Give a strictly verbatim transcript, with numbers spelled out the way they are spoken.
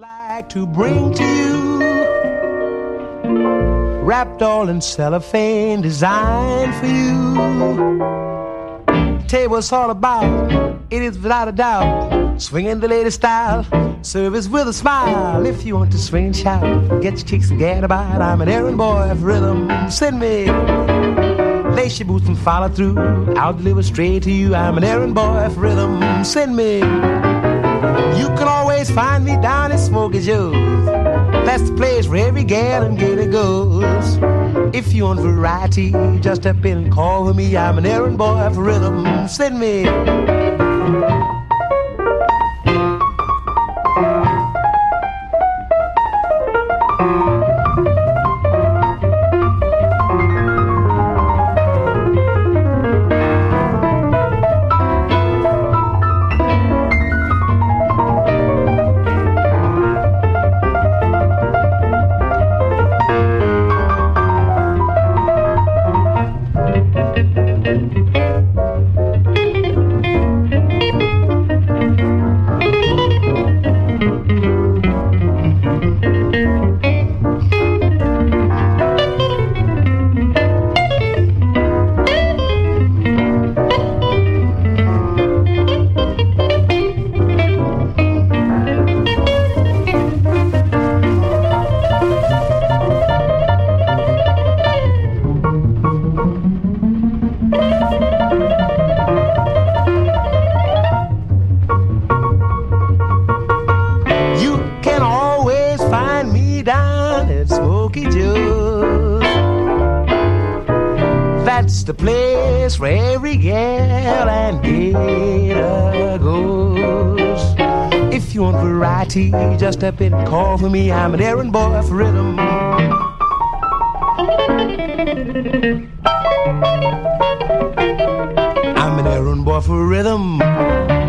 Like to bring to you, wrapped all in cellophane, designed for you. Tell you what it's all about, it is without a doubt, swinging the latest style, service with a smile. If you want to swing and shout, get your cheeks and get about. I'm an errand boy for rhythm, send me lace your boots and follow through. I'll deliver straight to you. I'm an errand boy for rhythm, send me. You can always find me down at Smokey Joe's. That's the place where every gal and gator goes. If you want variety, just step in and call for me. I'm an errand boy for rhythm, send me. The place where every gal and gator goes. If you want variety, just step in and call for me. I'm an errand boy for rhythm. I'm an errand boy for rhythm.